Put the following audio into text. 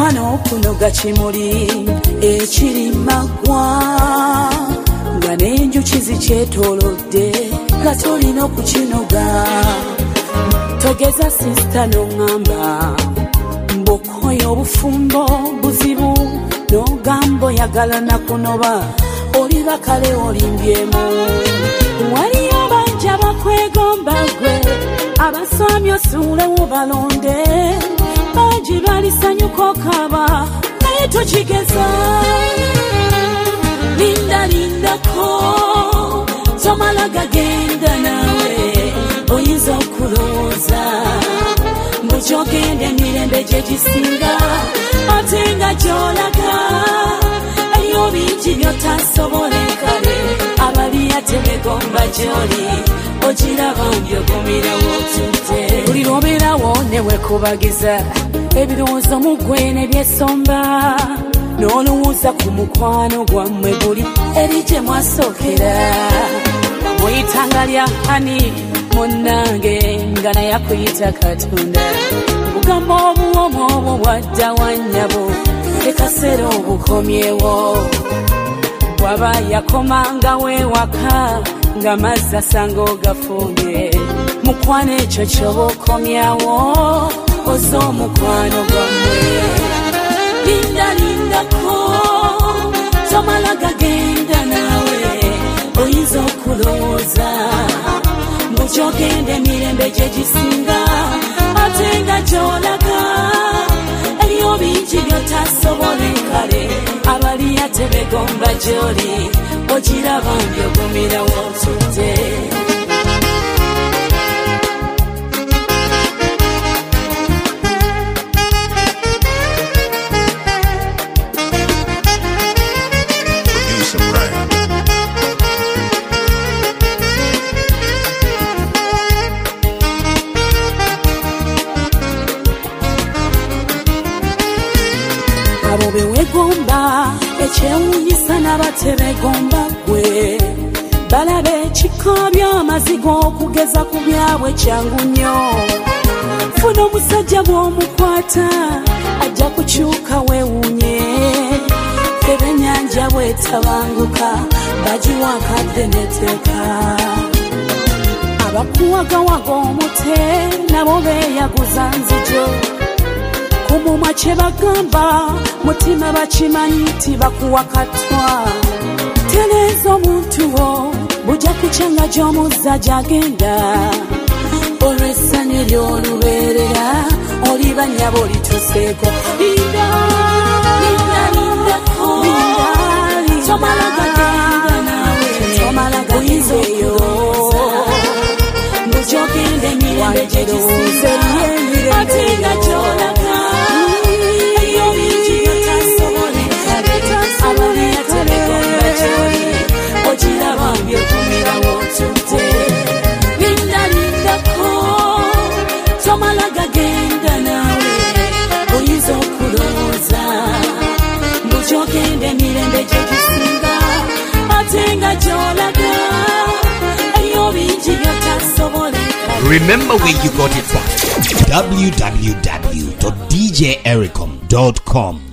mukwano kunoga kimuli ekiri magwa nga n'enjuki zikyetoolodde nga tolina okukinoga togeza sisita n'oŋŋamba mb'okoyo obufumbo buzibu n'ogamba oyagala nakunoba oliba kale olimbyemu waliyo bajja bakwegomba gwe abasomye osuulewo balonde baji balisanyuka okaba naye tokigeza lindako tomala gagenda nawe oyinza okulowooza mbukyogenda emirembe gye gisinga ate nga gy'olaga eyo bingi byotasobole kale abaliya tebegomba gy'oli ogiraba mbyogumirawo otute buli lwobeerawo ne wekubagiza ebirowoozo mu ggwe ne byesomba n'olowooza ku mukwano gwammwe guli eri gye mwasookera muyitanga lya hani munnange nga naye akuyita Katonda obugamba obuwomu obwo bwadda wannyabo ekaseera obukomyewo waba yakomanga weewaka nga mazzi asanga ogafumbye mukwano ekyo kyoba okomyawo oza omukwano gwammwe lindako tomala gagenda nawe oyinza okulowooza mbukyogenda emirembe gye gisinga ate nga gy'olaga eriyo bingi byotasobole kale abaliya tebegomba gy'oli ogiraba mbyogumirawo otute abo bewegomba ekyewunyisa n'abatebegomba gwe balabe ekiko by'amazigo okugeza ku byabwe kyangu nnyo funa omusajja bw'omukwata ajja kukyuka weewunye ebennyanja bwetabanguka bagiwakadde neteeka abakuwagawaga omute nabo beeyaguza nzijo kumumwa kye bagamba mutima bakimanyi nti bakuwakatwa teleeza omuntu wo bujja kukyanga gy'omuzza gy'agenda olw'essanyu ly'olubeerera oliba nnyabo lituseeko lindako tomala gagenda nawe oyinza okulowooza mbugyogenda emirembe gye gisinga ate nga gy'olaga ogiraba mbyogumirawo otute lindako tomala gagenda nawe oyinza okulowooza mbukyogenda emirembe gye gisinga ate nga gy'olaga eriyo bingi byotasobole. Remember where you got it from. www.djericom.com